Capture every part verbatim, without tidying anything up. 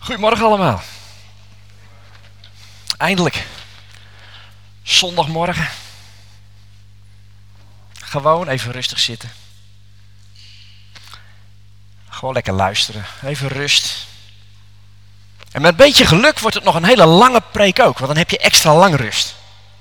Goedemorgen allemaal. Eindelijk. Zondagmorgen. Gewoon even rustig zitten. Gewoon lekker luisteren. Even rust. En met een beetje geluk wordt het nog een hele lange preek ook. Want dan heb je extra lang rust.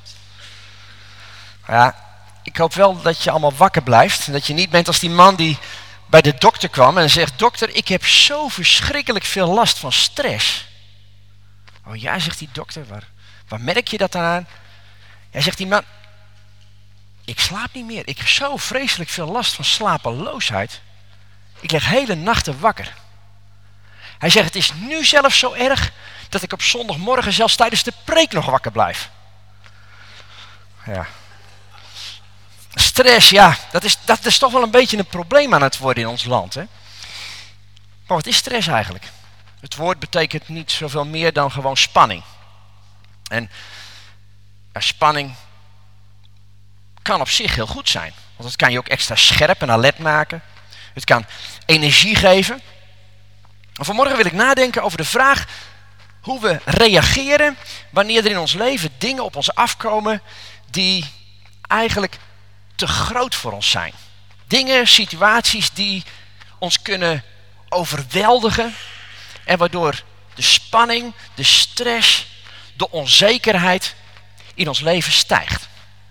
Ja, ik hoop wel dat je allemaal wakker blijft. En dat je niet bent als die man die bij de dokter kwam en zegt: dokter, ik heb zo verschrikkelijk veel last van stress. Oh ja, zegt die dokter, waar, waar merk je dat dan aan? Hij zegt die man: ik slaap niet meer. Ik heb zo vreselijk veel last van slapeloosheid. Ik lig hele nachten wakker. Hij zegt: het is nu zelfs zo erg dat ik op zondagmorgen zelfs tijdens de preek nog wakker blijf. Ja. Stress, ja, dat is, dat is toch wel een beetje een probleem aan het worden in ons land. Hè? Maar wat is stress eigenlijk? Het woord betekent niet zoveel meer dan gewoon spanning. En ja, spanning kan op zich heel goed zijn. Want het kan je ook extra scherp en alert maken. Het kan energie geven. En vanmorgen wil ik nadenken over de vraag hoe we reageren wanneer er in ons leven dingen op ons afkomen die eigenlijk te groot voor ons zijn. Dingen, situaties die ons kunnen overweldigen en waardoor de spanning, de stress, de onzekerheid in ons leven stijgt.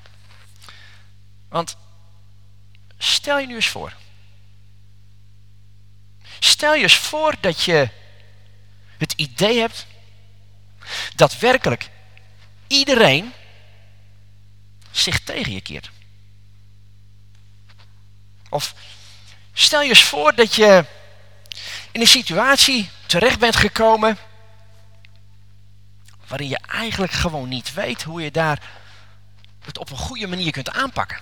Want stel je nu eens voor. Stel je eens voor dat je het idee hebt dat werkelijk iedereen zich tegen je keert. Of stel je eens voor dat je in een situatie terecht bent gekomen waarin je eigenlijk gewoon niet weet hoe je daar het op een goede manier kunt aanpakken.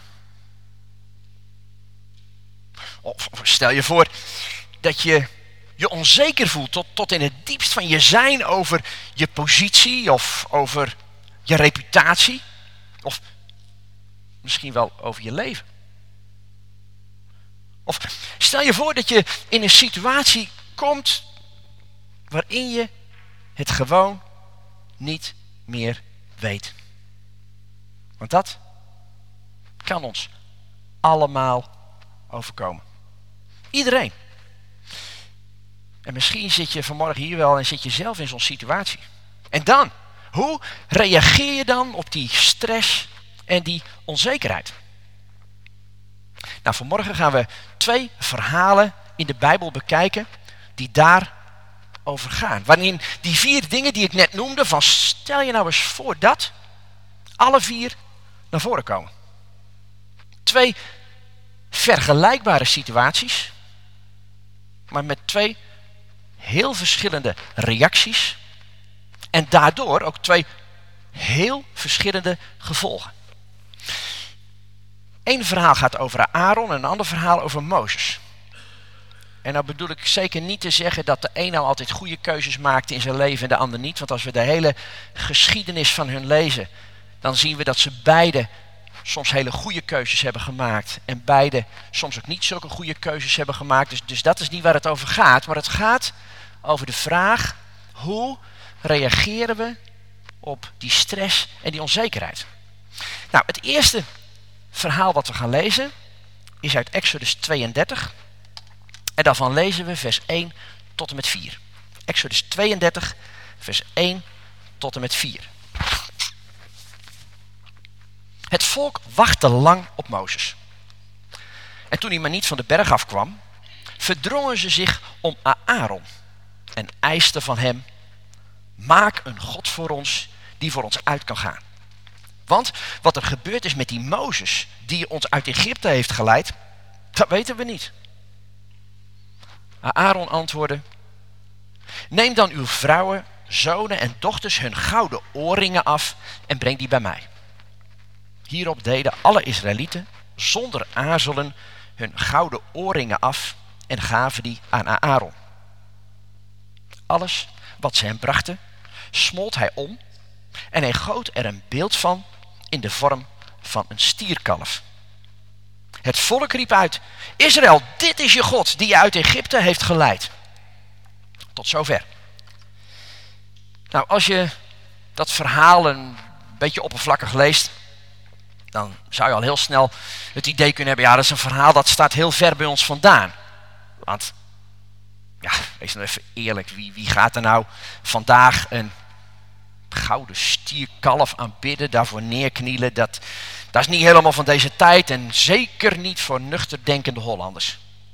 Of stel je voor dat je je onzeker voelt tot, tot in het diepst van je zijn over je positie of over je reputatie. Of misschien wel over je leven. Of stel je voor dat je in een situatie komt waarin je het gewoon niet meer weet. Want dat kan ons allemaal overkomen. Iedereen. En misschien zit je vanmorgen hier wel en zit je zelf in zo'n situatie. En dan, hoe reageer je dan op die stress en die onzekerheid? Nou, vanmorgen gaan we twee verhalen in de Bijbel bekijken die daarover gaan. Waarin die vier dingen die ik net noemde, van stel je nou eens voor dat, alle vier naar voren komen. Twee vergelijkbare situaties, maar met twee heel verschillende reacties en daardoor ook twee heel verschillende gevolgen. Eén verhaal gaat over Aaron en een ander verhaal over Mozes. En nou bedoel ik zeker niet te zeggen dat de een nou altijd goede keuzes maakte in zijn leven en de ander niet. Want als we de hele geschiedenis van hun lezen, dan zien we dat ze beide soms hele goede keuzes hebben gemaakt. En beide soms ook niet zulke goede keuzes hebben gemaakt. Dus, dus dat is niet waar het over gaat. Maar het gaat over de vraag: hoe reageren we op die stress en die onzekerheid? Nou, het eerste verhaal wat we gaan lezen is uit Exodus tweeëndertig. En daarvan lezen we vers één tot en met vier. Exodus tweeëndertig, vers één tot en met vier. Het volk wachtte lang op Mozes. En toen hij maar niet van de berg afkwam, verdrongen ze zich om Aaron en eisten van hem: maak een God voor ons die voor ons uit kan gaan. Want wat er gebeurd is met die Mozes die ons uit Egypte heeft geleid, dat weten we niet. Aaron antwoordde: neem dan uw vrouwen, zonen en dochters hun gouden oorringen af en breng die bij mij. Hierop deden alle Israëlieten zonder aarzelen hun gouden oorringen af en gaven die aan Aaron. Alles wat ze hem brachten, smolt hij om en hij goot er een beeld van in de vorm van een stierkalf. Het volk riep uit: Israël, dit is je God die je uit Egypte heeft geleid. Tot zover. Nou, als je dat verhaal een beetje oppervlakkig leest, dan zou je al heel snel het idee kunnen hebben, ja, dat is een verhaal dat staat heel ver bij ons vandaan. Want, ja, wees nou even eerlijk, wie, wie gaat er nou vandaag een gouden stierkalf aanbidden, daarvoor neerknielen? Dat, dat is niet helemaal van deze tijd en zeker niet voor nuchter denkende Hollanders.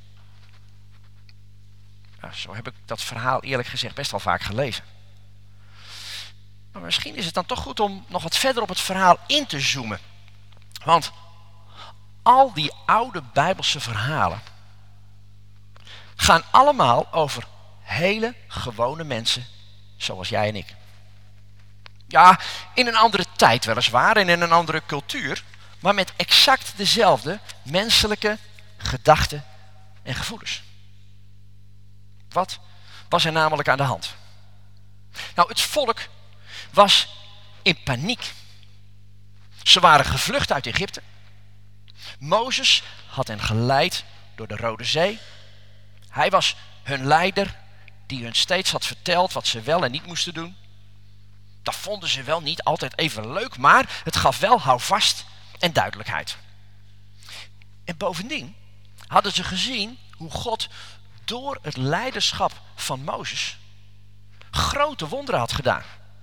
Ja, zo heb ik dat verhaal eerlijk gezegd best wel vaak gelezen. Maar misschien is het dan toch goed om nog wat verder op het verhaal in te zoomen. Want al die oude Bijbelse verhalen gaan allemaal over hele gewone mensen zoals jij en ik. Ja, in een andere tijd weliswaar en in een andere cultuur, maar met exact dezelfde menselijke gedachten en gevoelens. Wat was er namelijk aan de hand? Nou, het volk was in paniek. Ze waren gevlucht uit Egypte. Mozes had hen geleid door de Rode Zee. Hij was hun leider die hun steeds had verteld wat ze wel en niet moesten doen. Dat vonden ze wel niet altijd even leuk, maar het gaf wel houvast en duidelijkheid. En bovendien hadden ze gezien hoe God door het leiderschap van Mozes grote wonderen had gedaan.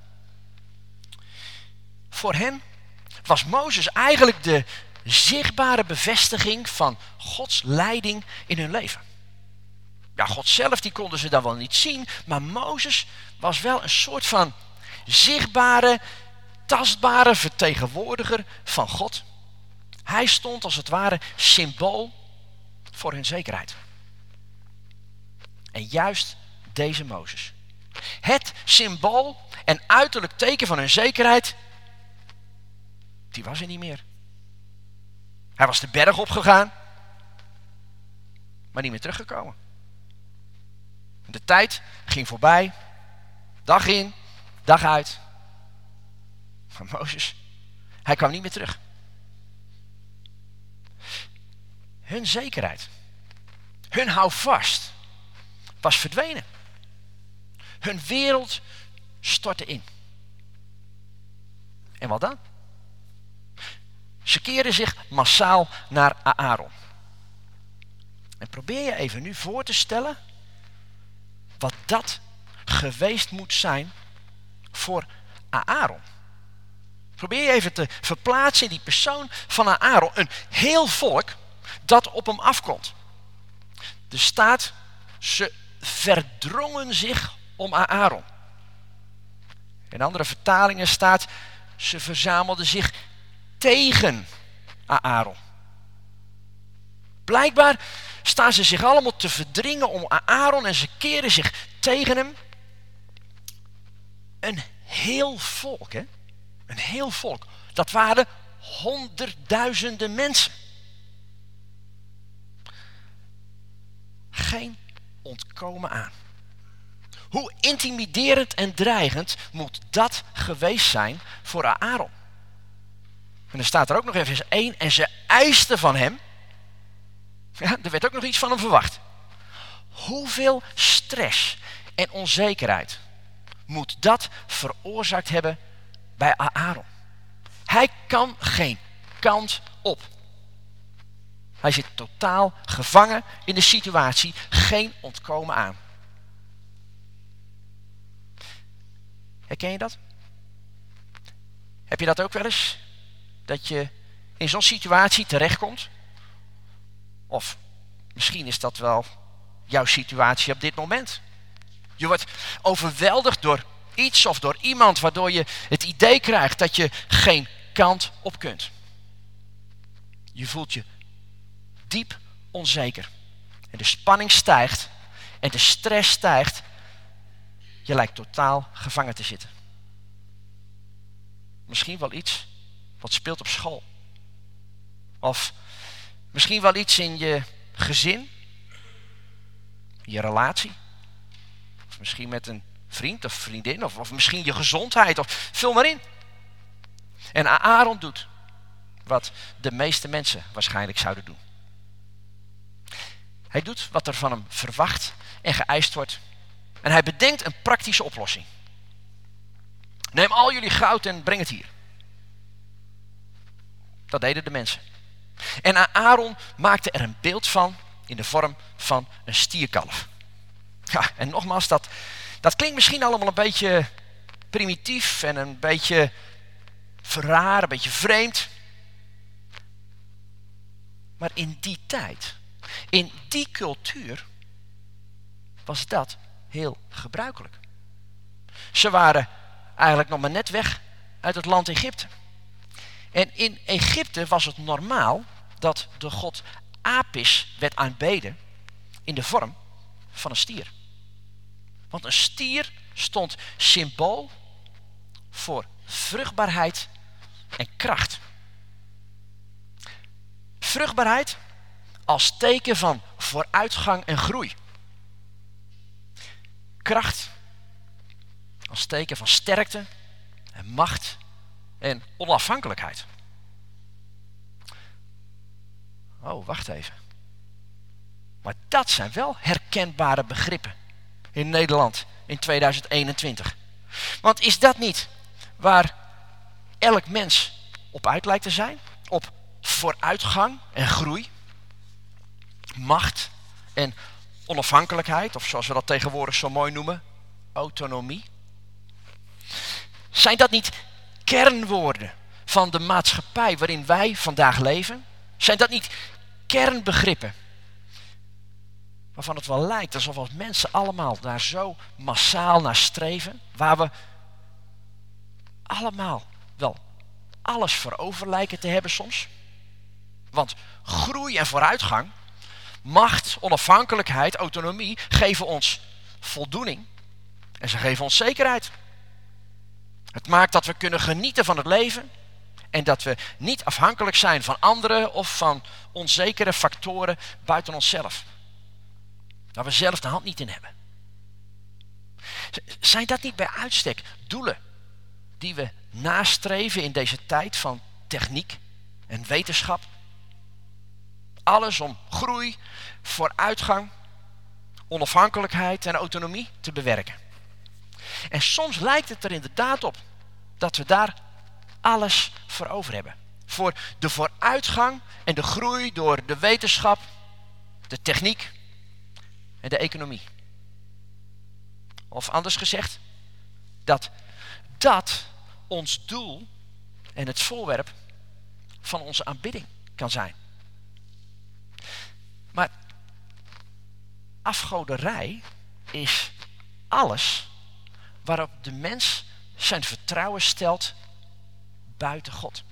Voor hen was Mozes eigenlijk de zichtbare bevestiging van Gods leiding in hun leven. Ja, God zelf die konden ze dan wel niet zien, maar Mozes was wel een soort van zichtbare, tastbare vertegenwoordiger van God. Hij stond als het ware symbool voor hun zekerheid. En juist deze Mozes, het symbool en uiterlijk teken van hun zekerheid, die was er niet meer. Hij was de berg opgegaan, maar niet meer teruggekomen. De tijd ging voorbij, dag in, dag uit. Maar Mozes, hij kwam niet meer terug. Hun zekerheid, hun houvast was verdwenen. Hun wereld stortte in. En wat dan? Ze keerden zich massaal naar Aaron. En probeer je even nu voor te stellen wat dat geweest moet zijn voor Aaron. Probeer je even te verplaatsen in die persoon van Aaron. Een heel volk dat op hem afkomt. Er staat, ze verdrongen zich om Aaron. In andere vertalingen staat, ze verzamelden zich tegen Aaron. Blijkbaar staan ze zich allemaal te verdringen om Aaron en ze keren zich tegen hem. Een heel volk, hè? Een heel volk. Dat waren honderdduizenden mensen. Geen ontkomen aan. Hoe intimiderend en dreigend moet dat geweest zijn voor Aaron? En er staat er ook nog even één. En ze eisten van hem. Ja, er werd ook nog iets van hem verwacht. Hoeveel stress en onzekerheid moet dat veroorzaakt hebben bij Aaron? Hij kan geen kant op. Hij zit totaal gevangen in de situatie. Geen ontkomen aan. Herken je dat? Heb je dat ook wel eens? Dat je in zo'n situatie terechtkomt? Of misschien is dat wel jouw situatie op dit moment. Je wordt overweldigd door iets of door iemand waardoor je het idee krijgt dat je geen kant op kunt. Je voelt je diep onzeker. En de spanning stijgt en de stress stijgt. Je lijkt totaal gevangen te zitten. Misschien wel iets wat speelt op school. Of misschien wel iets in je gezin. Je relatie. Of misschien met een vriend of vriendin. Of, of misschien je gezondheid. Of vul maar in. En Aaron doet wat de meeste mensen waarschijnlijk zouden doen. Hij doet wat er van hem verwacht en geëist wordt. En hij bedenkt een praktische oplossing. Neem al jullie goud en breng het hier. Dat deden de mensen. En Aaron maakte er een beeld van in de vorm van een stierkalf. Ja, en nogmaals, dat, dat klinkt misschien allemaal een beetje primitief en een beetje verraar, een beetje vreemd. Maar in die tijd, in die cultuur, was dat heel gebruikelijk. Ze waren eigenlijk nog maar net weg uit het land Egypte. En in Egypte was het normaal dat de god Apis werd aanbeden in de vorm van een stier. Want een stier stond symbool voor vruchtbaarheid en kracht. Vruchtbaarheid als teken van vooruitgang en groei. Kracht als teken van sterkte en macht en onafhankelijkheid. Oh, wacht even. Maar dat zijn wel herkenbare begrippen in Nederland in tweeduizend eenentwintig. Want is dat niet waar elk mens op uit lijkt te zijn? Op vooruitgang en groei, macht en onafhankelijkheid, of zoals we dat tegenwoordig zo mooi noemen, autonomie. Zijn dat niet kernwoorden van de maatschappij waarin wij vandaag leven? Zijn dat niet kernbegrippen waarvan het wel lijkt alsof als mensen allemaal daar zo massaal naar streven, waar we allemaal wel alles voor over lijken te hebben soms? Want groei en vooruitgang, macht, onafhankelijkheid, autonomie geven ons voldoening en ze geven ons zekerheid. Het maakt dat we kunnen genieten van het leven en dat we niet afhankelijk zijn van anderen of van onzekere factoren buiten onszelf. Waar we zelf de hand niet in hebben. Zijn dat niet bij uitstek doelen die we nastreven in deze tijd van techniek en wetenschap? Alles om groei, vooruitgang, onafhankelijkheid en autonomie te bewerken. En soms lijkt het er inderdaad op dat we daar alles voor over hebben. Voor de vooruitgang en de groei door de wetenschap, de techniek en de economie. Of anders gezegd, dat dat ons doel en het voorwerp van onze aanbidding kan zijn. Maar afgoderij is alles waarop de mens zijn vertrouwen stelt buiten God.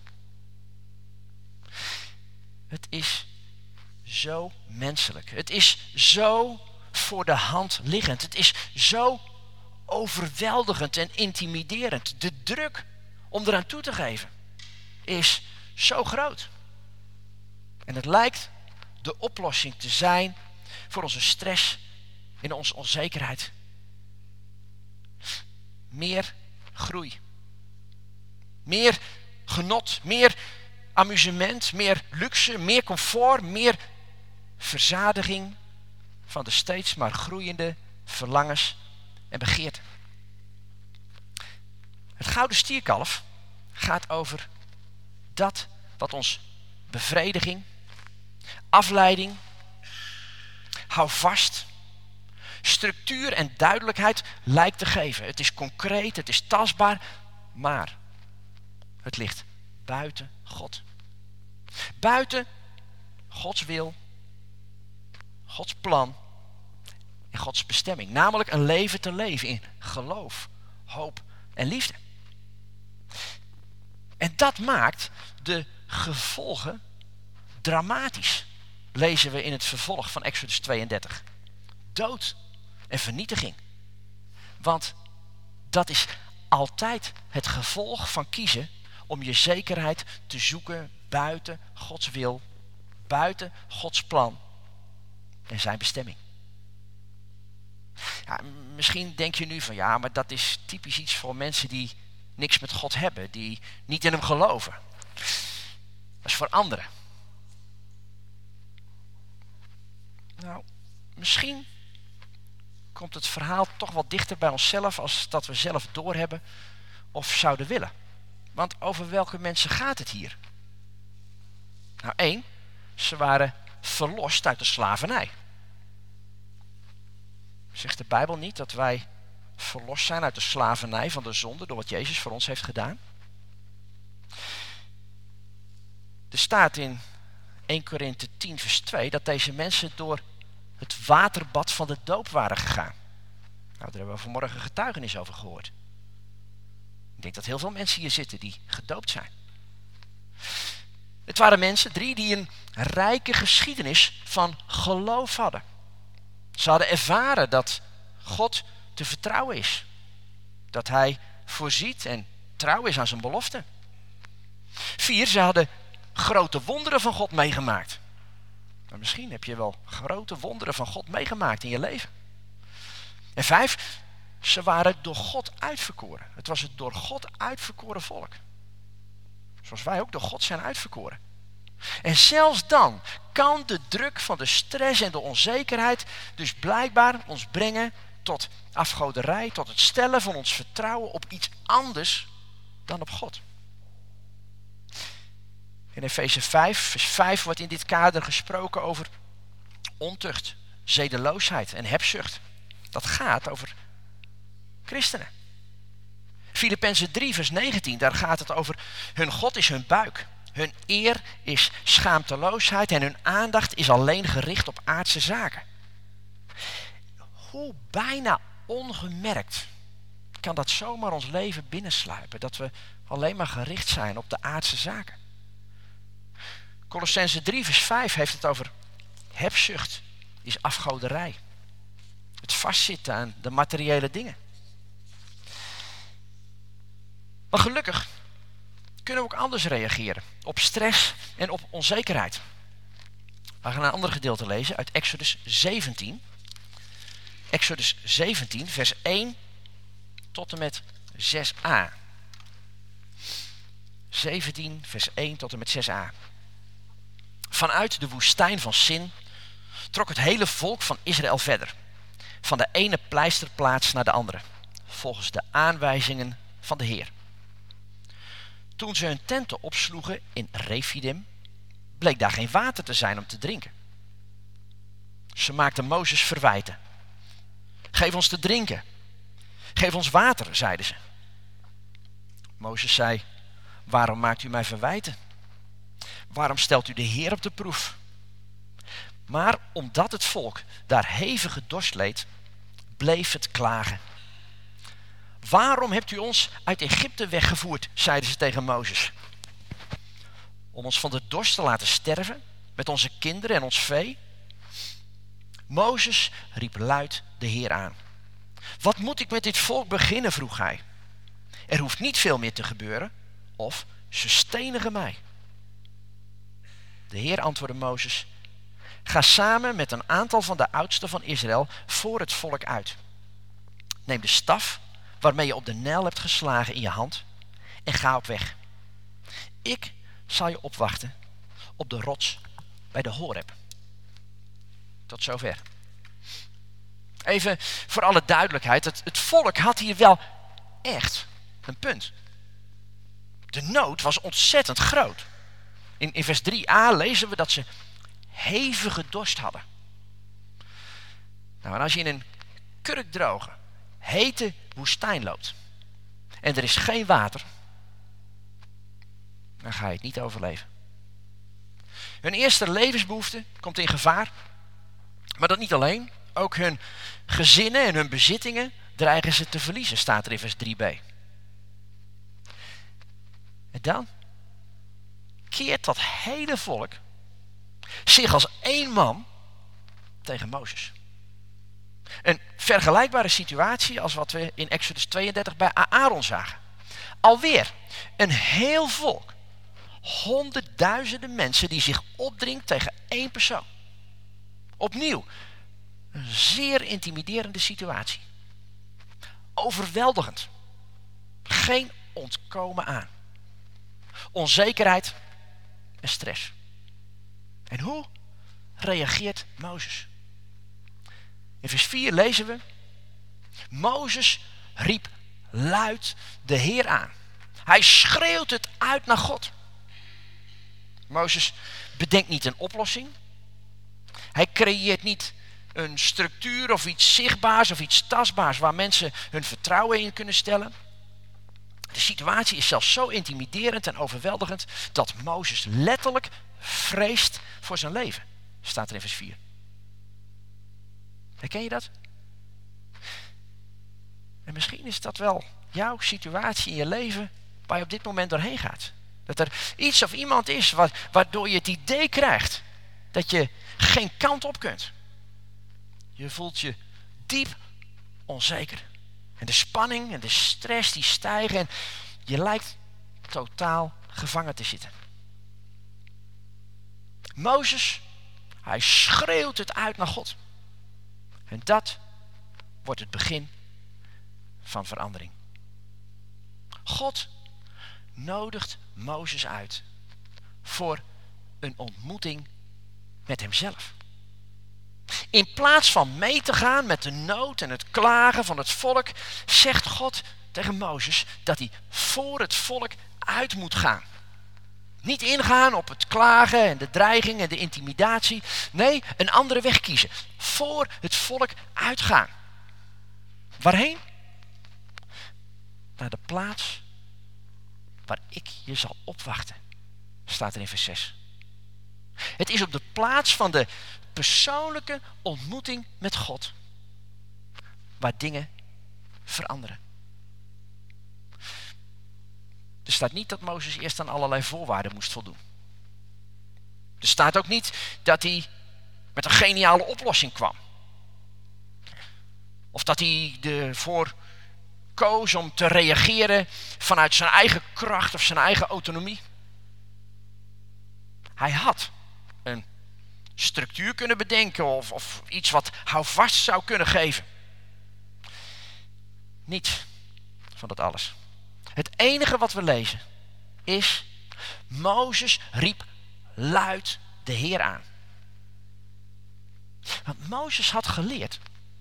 Het is zo menselijk. Het is zo voor de hand liggend. Het is zo overweldigend en intimiderend. De druk om eraan toe te geven is zo groot. En het lijkt de oplossing te zijn voor onze stress en onze onzekerheid. Meer groei. Meer genot, meer amusement, meer luxe, meer comfort, meer verzadiging van de steeds maar groeiende verlangens en begeerten. Het gouden stierkalf gaat over dat wat ons bevrediging, afleiding, hou vast, structuur en duidelijkheid lijkt te geven. Het is concreet, het is tastbaar, maar het ligt buiten God. Buiten Gods wil, Gods plan en Gods bestemming. Namelijk een leven te leven in geloof, hoop en liefde. En dat maakt de gevolgen dramatisch. Lezen we in het vervolg van Exodus tweeëndertig. Dood en vernietiging. Want dat is altijd het gevolg van kiezen om je zekerheid te zoeken buiten Gods wil, buiten Gods plan en zijn bestemming. Ja, misschien denk je nu van ja, maar dat is typisch iets voor mensen die niks met God hebben, die niet in hem geloven. Dat is voor anderen. Nou, misschien komt het verhaal toch wel dichter bij onszelf als dat we zelf doorhebben of zouden willen. Want over welke mensen gaat het hier? Nou, één, ze waren verlost uit de slavernij. Zegt de Bijbel niet dat wij verlost zijn uit de slavernij van de zonde door wat Jezus voor ons heeft gedaan? Er staat in eerste Korinthe tien vers twee dat deze mensen door het waterbad van de doop waren gegaan. Nou, daar hebben we vanmorgen getuigenis over gehoord. Ik denk dat heel veel mensen hier zitten die gedoopt zijn. Het waren mensen, drie, die een rijke geschiedenis van geloof hadden. Ze hadden ervaren dat God te vertrouwen is. Dat hij voorziet en trouw is aan zijn beloften. Vier, ze hadden grote wonderen van God meegemaakt. Maar misschien heb je wel grote wonderen van God meegemaakt in je leven. En vijf, ze waren door God uitverkoren. Het was het door God uitverkoren volk. Zoals wij ook door God zijn uitverkoren. En zelfs dan kan de druk van de stress en de onzekerheid dus blijkbaar ons brengen tot afgoderij, tot het stellen van ons vertrouwen op iets anders dan op God. In Efeze vijf, vers vijf wordt in dit kader gesproken over ontucht, zedeloosheid en hebzucht. Dat gaat over christenen. Filippenzen drie, vers negentien, daar gaat het over hun God is hun buik. Hun eer is schaamteloosheid en hun aandacht is alleen gericht op aardse zaken. Hoe bijna ongemerkt kan dat zomaar ons leven binnensluipen, dat we alleen maar gericht zijn op de aardse zaken. Kolossenzen drie vers vijf heeft het over hebzucht is afgoderij. Het vastzitten aan de materiële dingen. Maar gelukkig kunnen we ook anders reageren op stress en op onzekerheid. We gaan een ander gedeelte lezen uit Exodus zeventien. Exodus zeventien vers één tot en met zes a. zeventien vers één tot en met zes a. Vanuit de woestijn van Sin trok het hele volk van Israël verder. Van de ene pleisterplaats naar de andere. Volgens de aanwijzingen van de Heer. Toen ze hun tenten opsloegen in Refidim, bleek daar geen water te zijn om te drinken. Ze maakten Mozes verwijten. Geef ons te drinken. Geef ons water, zeiden ze. Mozes zei, waarom maakt u mij verwijten? Waarom stelt u de Heer op de proef? Maar omdat het volk daar hevige dorst leed, bleef het klagen. Waarom hebt u ons uit Egypte weggevoerd, zeiden ze tegen Mozes. Om ons van de dorst te laten sterven, met onze kinderen en ons vee? Mozes riep luid de Heer aan. Wat moet ik met dit volk beginnen, vroeg hij. Er hoeft niet veel meer te gebeuren, of ze stenigen mij. De Heer antwoordde Mozes, ga samen met een aantal van de oudsten van Israël voor het volk uit. Neem de staf waarmee je op de Nijl hebt geslagen in je hand en ga op weg. Ik zal je opwachten op de rots bij de Horeb. Tot zover. Even voor alle duidelijkheid, het, het volk had hier wel echt een punt. De nood was ontzettend groot. In, in vers drie a lezen we dat ze hevige dorst hadden. Nou, en als je in een kurkdroge, hete woestijn loopt en er is geen water, dan ga je het niet overleven. Hun eerste levensbehoefte komt in gevaar, maar dat niet alleen. Ook hun gezinnen en hun bezittingen dreigen ze te verliezen, staat er in vers drie b. En dan keert dat hele volk zich als één man tegen Mozes. Een vergelijkbare situatie als wat we in Exodus tweeëndertig bij Aaron zagen. Alweer een heel volk. Honderdduizenden mensen die zich opdringt tegen één persoon. Opnieuw, een zeer intimiderende situatie. Overweldigend. Geen ontkomen aan. Onzekerheid en stress. En hoe reageert Mozes? In vers vier lezen we, Mozes riep luid de Heer aan. Hij schreeuwt het uit naar God. Mozes bedenkt niet een oplossing. Hij creëert niet een structuur of iets zichtbaars of iets tastbaars waar mensen hun vertrouwen in kunnen stellen. De situatie is zelfs zo intimiderend en overweldigend dat Mozes letterlijk vreest voor zijn leven. Staat er in vers vier. Herken je dat? En misschien is dat wel jouw situatie in je leven waar je op dit moment doorheen gaat. Dat er iets of iemand is waardoor je het idee krijgt dat je geen kant op kunt. Je voelt je diep onzeker. En de spanning en de stress die stijgen en je lijkt totaal gevangen te zitten. Mozes, hij schreeuwt het uit naar God. En dat wordt het begin van verandering. God nodigt Mozes uit voor een ontmoeting met hemzelf. In plaats van mee te gaan met de nood en het klagen van het volk, zegt God tegen Mozes dat hij voor het volk uit moet gaan. Niet ingaan op het klagen en de dreiging en de intimidatie. Nee, een andere weg kiezen. Voor het volk uitgaan. Waarheen? Naar de plaats waar ik je zal opwachten. Staat er in vers zes. Het is op de plaats van de persoonlijke ontmoeting met God waar dingen veranderen. Er staat niet dat Mozes eerst aan allerlei voorwaarden moest voldoen. Er staat ook niet dat hij met een geniale oplossing kwam. Of dat hij ervoor koos om te reageren vanuit zijn eigen kracht of zijn eigen autonomie. Hij had een structuur kunnen bedenken of, of iets wat houvast zou kunnen geven. Niets van dat alles. Het enige wat we lezen is: Mozes riep luid de Heer aan. Want Mozes had geleerd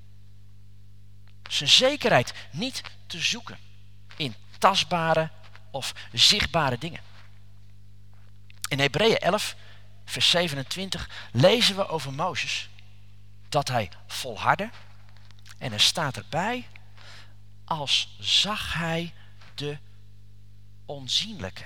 zijn zekerheid niet te zoeken in tastbare of zichtbare dingen. In Hebreeën elf, vers zevenentwintig lezen we over Mozes dat hij volhardde en er staat erbij: als zag hij de onzienlijke.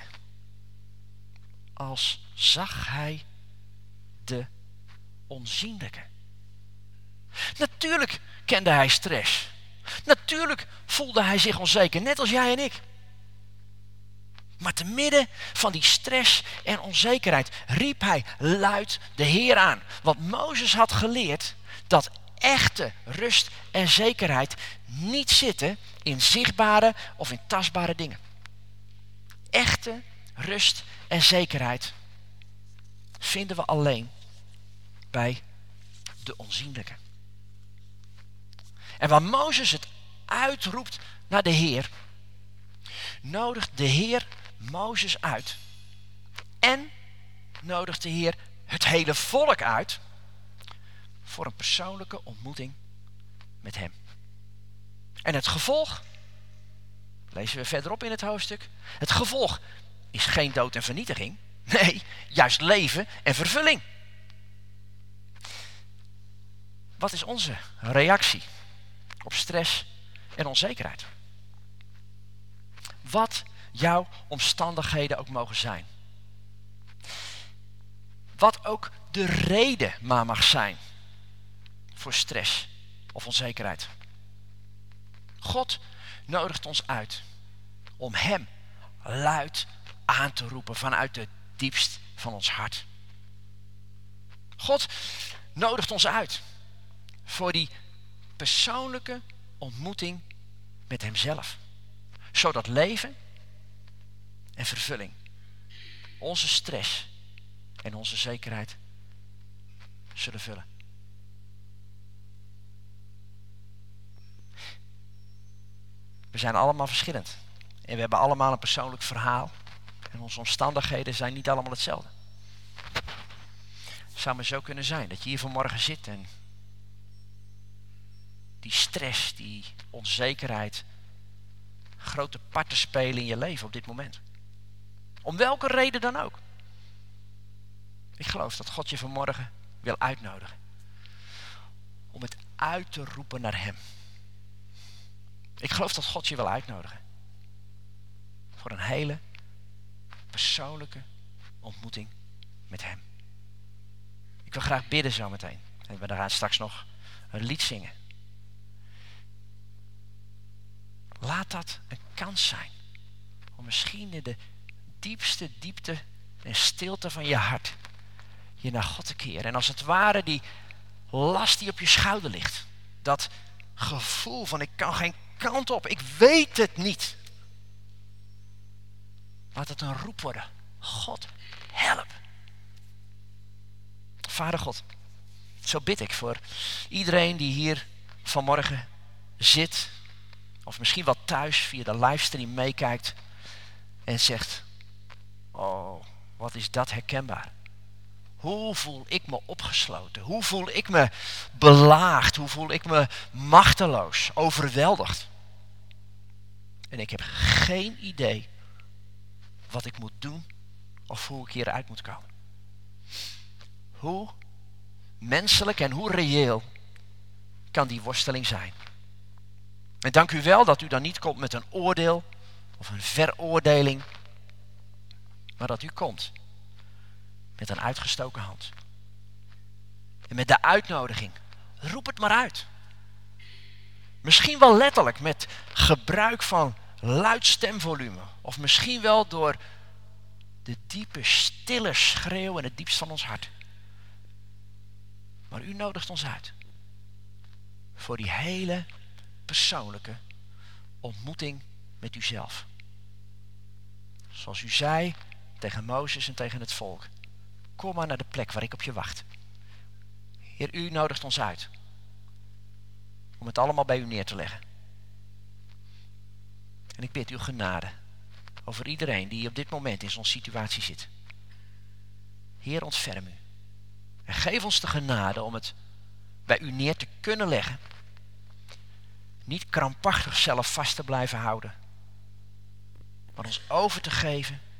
Als zag hij de onzienlijke. Natuurlijk kende hij stress. Natuurlijk voelde hij zich onzeker, net als jij en ik. Maar te midden van die stress en onzekerheid riep hij luid de Heer aan. Want Mozes had geleerd dat echte rust en zekerheid niet zitten in zichtbare of in tastbare dingen. Echte rust en zekerheid vinden we alleen bij de onzienlijke. En waar Mozes het uitroept naar de Heer, nodigt de Heer Mozes uit. En nodigt de Heer het hele volk uit voor een persoonlijke ontmoeting met hem. En het gevolg, lezen we verderop in het hoofdstuk, het gevolg is geen dood en vernietiging. Nee, juist leven en vervulling. Wat is onze reactie op stress en onzekerheid? Wat jouw omstandigheden ook mogen zijn. Wat ook de reden maar mag zijn voor stress of onzekerheid. God nodigt ons uit om hem luid aan te roepen vanuit het diepst van ons hart. God nodigt ons uit voor die persoonlijke ontmoeting met hemzelf. Zodat leven en vervulling onze stress en onze zekerheid zullen vullen. We zijn allemaal verschillend. En we hebben allemaal een persoonlijk verhaal. En onze omstandigheden zijn niet allemaal hetzelfde. Het zou maar zo kunnen zijn dat je hier vanmorgen zit en die stress, die onzekerheid grote parten spelen in je leven op dit moment. Om welke reden dan ook. Ik geloof dat God je vanmorgen wil uitnodigen. Om het uit te roepen naar hem. Ik geloof dat God je wil uitnodigen. Voor een hele persoonlijke ontmoeting met hem. Ik wil graag bidden zometeen. En we gaan straks nog een lied zingen. Laat dat een kans zijn. Om misschien in de diepste diepte en stilte van je hart je naar God te keren. En als het ware die last die op je schouder ligt. Dat gevoel van ik kan geen kant op. Ik weet het niet. Laat het een roep worden. God, help. Vader God, zo bid ik voor iedereen die hier vanmorgen zit. Of misschien wel thuis via de livestream meekijkt. En zegt, oh, wat is dat herkenbaar. Hoe voel ik me opgesloten? Hoe voel ik me belaagd? Hoe voel ik me machteloos, overweldigd? En ik heb geen idee wat ik moet doen of hoe ik hieruit moet komen. Hoe menselijk en hoe reëel kan die worsteling zijn? En dank u wel dat u dan niet komt met een oordeel of een veroordeling, maar dat u komt met een uitgestoken hand. En met de uitnodiging, roep het maar uit. Misschien wel letterlijk met gebruik van luid stemvolume. Of misschien wel door de diepe, stille schreeuw in het diepst van ons hart. Maar u nodigt ons uit. Voor die hele persoonlijke ontmoeting met uzelf. Zoals u zei tegen Mozes en tegen het volk. Kom maar naar de plek waar ik op je wacht. Heer, u nodigt ons uit. Om het allemaal bij u neer te leggen. En ik bid uw genade. Over iedereen die op dit moment in zo'n situatie zit. Heer, ontferm u. En geef ons de genade om het bij u neer te kunnen leggen. Niet krampachtig zelf vast te blijven houden. Maar ons over te geven